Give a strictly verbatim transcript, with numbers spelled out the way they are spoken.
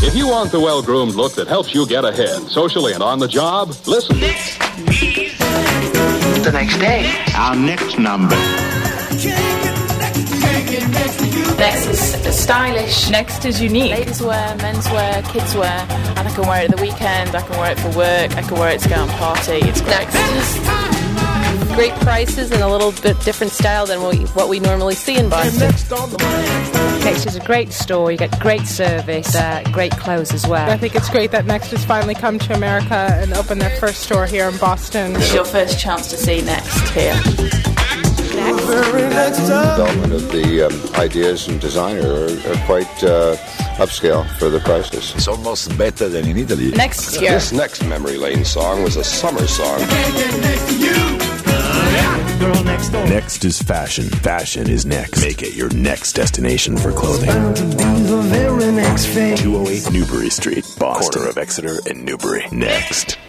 If you want the well-groomed look that helps you get ahead, socially and on the job, listen. The next day. Our next number. Next is stylish. Next is unique. Ladies wear, men's wear, kids wear. And I can wear it at the weekend, I can wear it for work, I can wear it to go and party. It's great. Next. Great prices and a little bit different style than what we, what we normally see in Boston. Next is a great store. You get great service, uh, great clothes as well. I think it's great that Next has finally come to America and opened their first store here in Boston. It's your first chance to see Next here. The development of the um, ideas and design are, are quite uh, upscale for the prices. It's almost better than in Italy. Next is here. This next Memory Lane song was a summer song. Next is fashion. Fashion is next. Make it your next destination for clothing. two oh eight Newbury Street, Boston. Corner of Exeter and Newbury. Next.